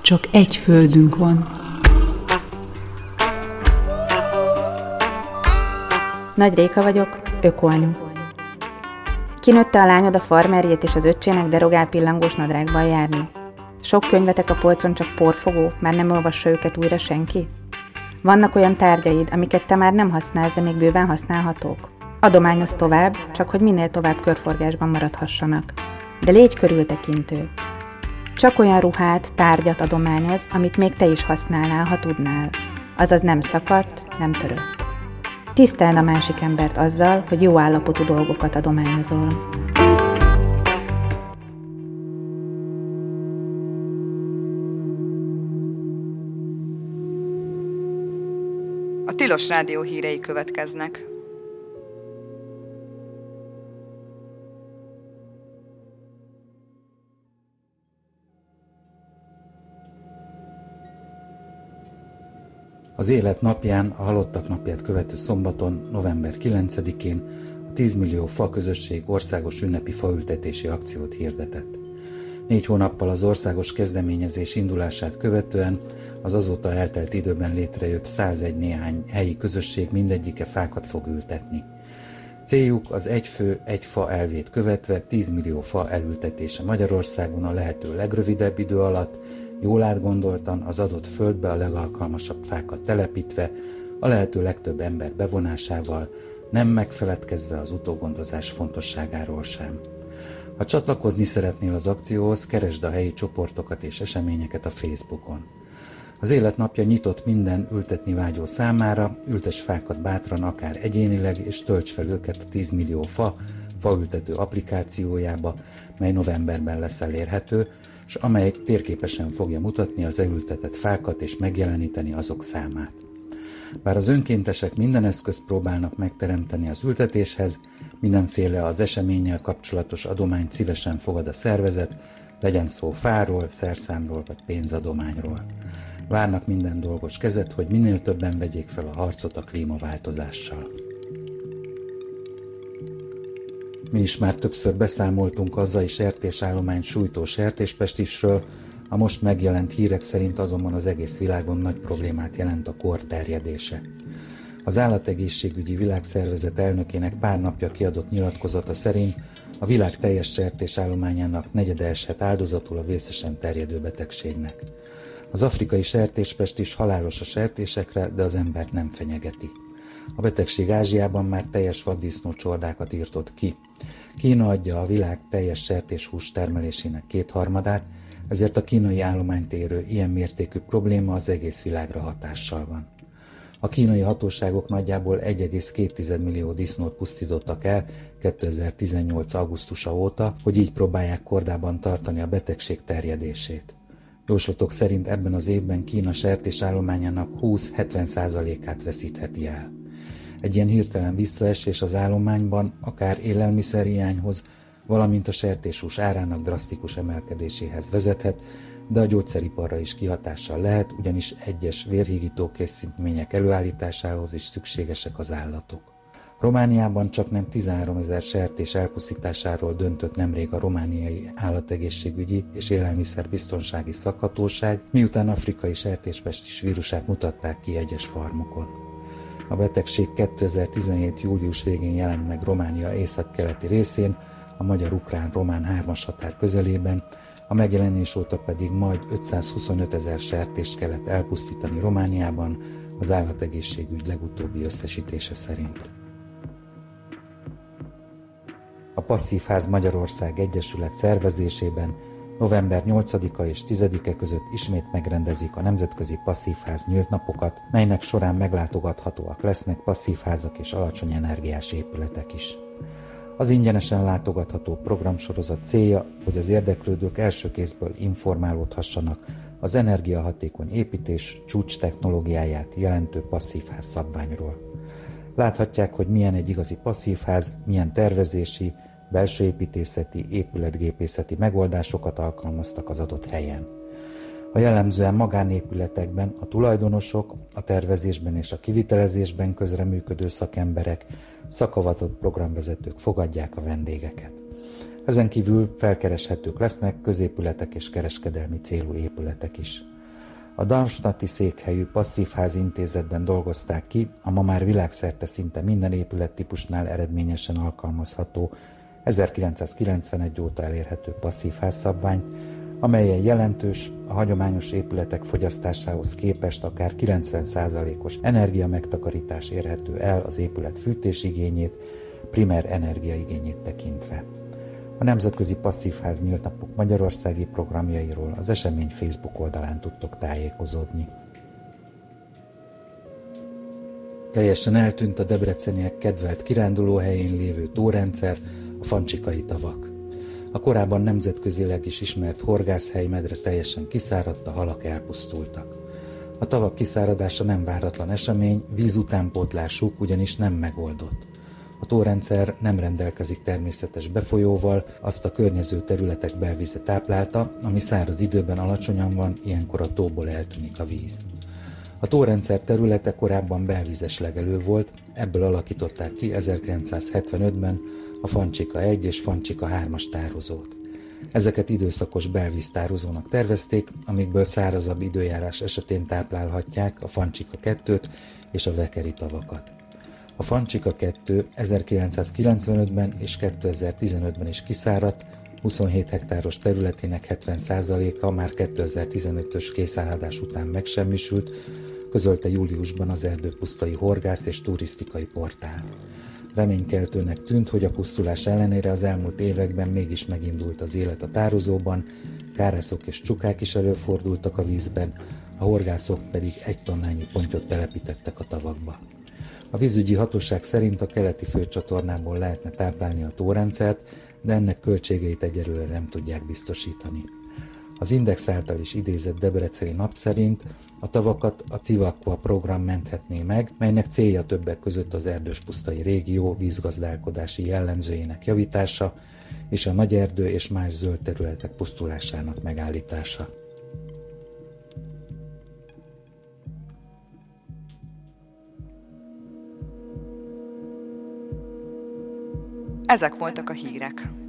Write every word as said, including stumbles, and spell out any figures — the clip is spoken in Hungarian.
Csak egy földünk van. Nagy Réka vagyok, ökoanyu. Kinőtte a lányod a farmerjét és az öccsének derogál pillangós nadrágban járni? Sok könyvetek a polcon csak porfogó, már nem olvassa őket újra senki? Vannak olyan tárgyaid, amiket te már nem használsz, de még bőven használhatók? Adományozz tovább, csak hogy minél tovább körforgásban maradhassanak. De légy körültekintő. Csak olyan ruhát, tárgyat adományoz, amit még te is használnál, ha tudnál. Azaz nem szakadt, nem törött. Tiszteld a másik embert azzal, hogy jó állapotú dolgokat adományozol. A Tilos Rádió hírei következnek. Az élet napján, a halottak napját követő szombaton, november kilencedikén a tíz millió fa közösség országos ünnepi faültetési akciót hirdetett. Négy hónappal az országos kezdeményezés indulását követően az azóta eltelt időben létrejött százegy néhány helyi közösség mindegyike fákat fog ültetni. Céljuk az egy fő, egy fa elvét követve tíz millió fa elültetése Magyarországon a lehető legrövidebb idő alatt, jól átgondoltan az adott földbe a legalkalmasabb fákat telepítve, a lehető legtöbb ember bevonásával, nem megfeledkezve az utógondozás fontosságáról sem. Ha csatlakozni szeretnél az akcióhoz, keresd a helyi csoportokat és eseményeket a Facebookon. Az életnapja nyitott minden ültetni vágyó számára, ültess fákat bátran akár egyénileg, és tölts fel őket a tíz millió fa faültető applikációjába, mely novemberben lesz elérhető, és amely térképesen fogja mutatni az elültetett fákat és megjeleníteni azok számát. Bár az önkéntesek minden eszközt próbálnak megteremteni az ültetéshez, mindenféle az eseménnyel kapcsolatos adományt szívesen fogad a szervezet, legyen szó fáról, szerszámról vagy pénzadományról. Várnak minden dolgos kezet, hogy minél többen vegyék fel a harcot a klímaváltozással. Mi is már többször beszámoltunk a zai sertésállomány sújtó sertéspestisről, a most megjelent hírek szerint azonban az egész világon nagy problémát jelent a kór terjedése. Az Állategészségügyi Világszervezet elnökének pár napja kiadott nyilatkozata szerint a világ teljes sertésállományának negyede eshet áldozatul a vészesen terjedő betegségnek. Az afrikai sertéspestis halálos a sertésekre, de az embert nem fenyegeti. A betegség Ázsiában már teljes vaddisznó csordákat írtott ki. Kína adja a világ teljes sertéshús termelésének kétharmadát, ezért a kínai állományt érő ilyen mértékű probléma az egész világra hatással van. A kínai hatóságok nagyjából egy egész két millió disznót pusztítottak el kétezer-tizennyolc. augusztusa óta, hogy így próbálják kordában tartani a betegség terjedését. Jóslatok szerint ebben az évben Kína sertésállományának húsz-hetven százalékát veszítheti el. Egy ilyen hirtelen visszaesés az állományban akár élelmiszerhiányhoz, valamint a sertéshús árának drasztikus emelkedéséhez vezethet, de a gyógyszeriparra is kihatással lehet, ugyanis egyes vérhígító készítmények előállításához is szükségesek az állatok. Romániában csaknem tizenháromezer sertés elpusztításáról döntött nemrég a romániai állategészségügyi és élelmiszerbiztonsági szakhatóság, miután afrikai sertéspestis vírusát mutatták ki egyes farmokon. A betegség kétezer-tizenhét. július végén jelent meg Románia északkeleti részén, a magyar-ukrán-román hármas határ közelében, a megjelenés óta pedig majd ötszázhuszonöt ezer sertést kellett elpusztítani Romániában az állategészségügy legutóbbi összesítése szerint. A Passzívház Magyarország Egyesület szervezésében november nyolcadika és tizedike között ismét megrendezik a Nemzetközi Passzívház nyílt napokat, melynek során meglátogathatóak lesznek passzívházak és alacsony energiás épületek is. Az ingyenesen látogatható programsorozat célja, hogy az érdeklődők első kézből informálódhassanak az energiahatékony építés csúcs technológiáját jelentő passzívház szabványról. Láthatják, hogy milyen egy igazi passzívház, milyen tervezési, belső építészeti, épületgépészeti megoldásokat alkalmaztak az adott helyen. A jellemzően magánépületekben a tulajdonosok, a tervezésben és a kivitelezésben közreműködő szakemberek, szakavatott programvezetők fogadják a vendégeket. Ezen kívül felkereshetők lesznek középületek és kereskedelmi célú épületek is. A darmstadti székhelyű Passzívház Intézetben dolgozták ki a ma már világszerte szinte minden épülettípusnál eredményesen alkalmazható ezerkilencszázkilencvenegy óta elérhető passzívház szabványt, amelyen jelentős, a hagyományos épületek fogyasztásához képest akár kilencven százalékos energiamegtakarítás érhető el az épület fűtésigényét, primer energiaigényét tekintve. A Nemzetközi Passzívház Nyílt Napok magyarországi programjairól az esemény Facebook oldalán tudtok tájékozódni. Teljesen eltűnt a debreceniek kedvelt kirándulóhelyén lévő tórendszer, a Fancsikai tavak. A korábban nemzetközileg is ismert horgászhely medre teljesen kiszáradt, a halak elpusztultak. A tavak kiszáradása nem váratlan esemény, víz utánpótlásuk ugyanis nem megoldott. A tórendszer nem rendelkezik természetes befolyóval, azt a környező területek belvíze táplálta, ami száraz időben alacsonyan van, ilyenkor a tóból eltűnik a víz. A tórendszer területe korábban belvízes legelő volt, ebből alakították ki ezerkilencszázhetvenötben a Fancsika egy és Fancsika hármas tározót. Ezeket időszakos belvíztározónak tervezték, amikből szárazabb időjárás esetén táplálhatják a Fancsika kettőt és a Vekeri tavakat. A Fancsika kettő ezerkilencszázkilencvenötben és kétezer-tizenötben is kiszáradt, huszonhét hektáros területének hetven százaléka már kétezer-tizenötös készállás után megsemmisült, közölte júliusban az Erdőpusztai Horgász és Turisztikai Portál. Reménykeltőnek tűnt, hogy a pusztulás ellenére az elmúlt években mégis megindult az élet a tározóban, kárászok és csukák is előfordultak a vízben, a horgászok pedig egy tonnányi pontyot telepítettek a tavakba. A vízügyi hatóság szerint a keleti főcsatornából lehetne táplálni a tórendszert, de ennek költségeit egyelőre nem tudják biztosítani. Az Index által is idézett debreceni nap szerint a tavakat a Civaqua program menthetné meg, melynek célja többek között az erdőspusztai régió vízgazdálkodási jellemzőjének javítása és a nagyerdő és más zöld területek pusztulásának megállítása. Ezek voltak a hírek.